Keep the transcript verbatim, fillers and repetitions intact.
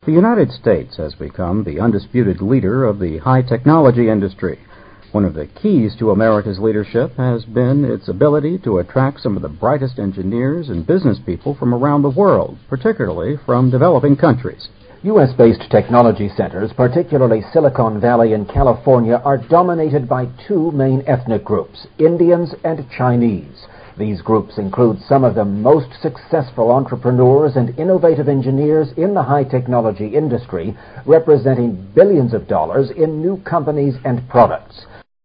The United States has become the undisputed leader of the high technology industry. One of the keys to America's leadership has been its ability to attract some of the brightest engineers and business people from around the world, particularly from developing countries. U S-based technology centers, particularly Silicon Valley and California, are dominated by two main ethnic groups, Indians and Chinese. These groups include some of the most successful entrepreneurs and innovative engineers in the high technology industry, representing billions of dollars in new companies and products.